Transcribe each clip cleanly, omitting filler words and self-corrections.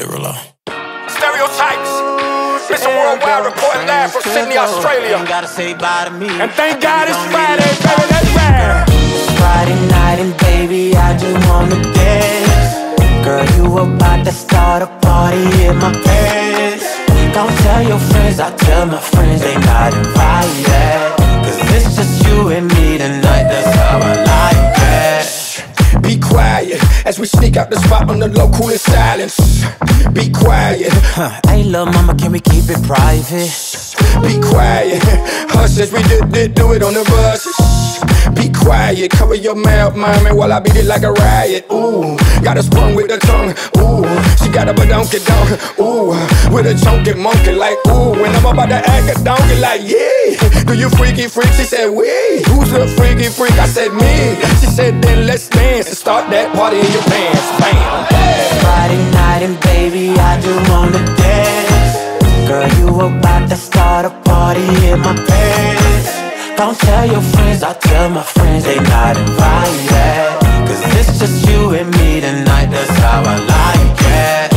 Derulo. Stereotypes. Mr. Worldwide reporting live from Sydney, Australia. And thank God it's Friday, baby, that's rare. It's Friday night and baby, I just wanna dance. Girl, you about to start a party in my pants. Don't tell your friends, I tell my friends they not invited. Cause it's just you and me tonight, that's how I like it. Be quiet as we sneak out the spot on the low, cool in silence. Be quiet. Hey, little mama, can we keep it private? Be quiet. Hush as we do it on the buses. Be quiet, cover your mouth, mommy, while I beat it like a riot. Ooh, got a sprung with the tongue. Ooh, she got a badonky donk. Ooh, with a chunky monkey like ooh. When I'm about to act a donkey like yeah. Do you freaky freak? She said we. Who's the freaky freak? I said me. She said then let's dance and start that party in your pants. Bam. It's Friday night and baby, I just wanna dance. Girl, you about to start a party in my pants. Don't tell your friends, I tell my friends they not invited. Cause it's just you and me tonight, that's how I like it.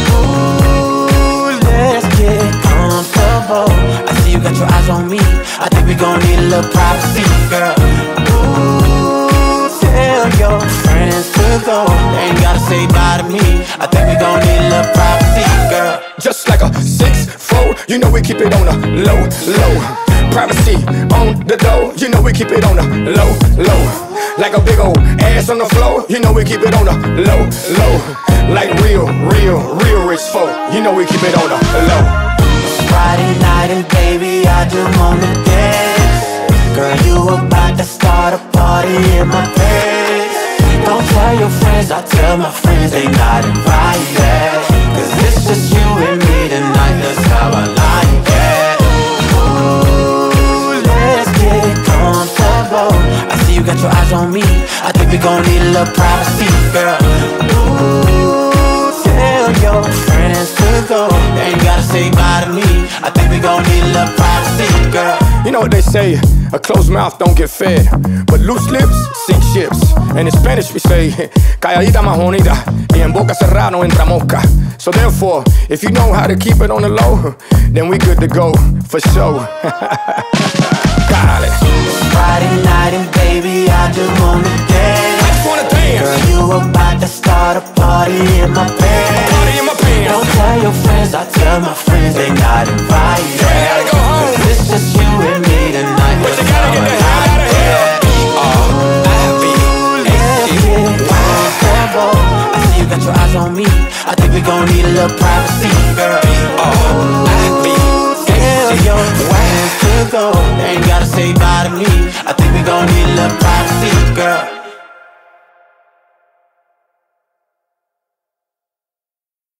Ooh, let's get comfortable. I see you got your eyes on me, I think we gon' need a little privacy, girl. Ooh, tell your friends to go, they ain't gotta say bye to me. I think we gon' need a little privacy, girl. Just like a 6'4", you know we keep it on a low, low. Privacy on the door, you know we keep it on a low, low. Like a big old ass on the floor, you know we keep it on a low, low. Like real rich folk, you know we keep it on a low. It's Friday night and baby, I just wanna dance. Girl, you about to start a party in my pants. Don't tell your friends, I tell my friends they not invited. Cause it's just you and me tonight, that's how I like it. Ooh, let's get comfortable. I see you got your eyes on me, I think we gon' need a little privacy, girl. Ooh, tell your friends to go, they ain't gotta say bye to me. I think we gon' need a little privacy, girl. You know what they say, a closed mouth don't get fed, but loose lips sink ships. And in Spanish we say, calladita más bonita, y en boca cerrada no entra mosca. So therefore, if you know how to keep it on the low, then we good to go, for sure. Got it. It's Friday night and baby, I just wanna dance. I just wanna dance. Girl, you about to start a party in my pants. Party in my pants. Don't tell your friends, I tell my friends they not invited. You ain't gotta go home. Cause it's just you and me tonight, But that's you gotta how get I the hell like out of here. it. Let's get comfortable. I see you got your eyes on me, I think we gon' need a little privacy, girl.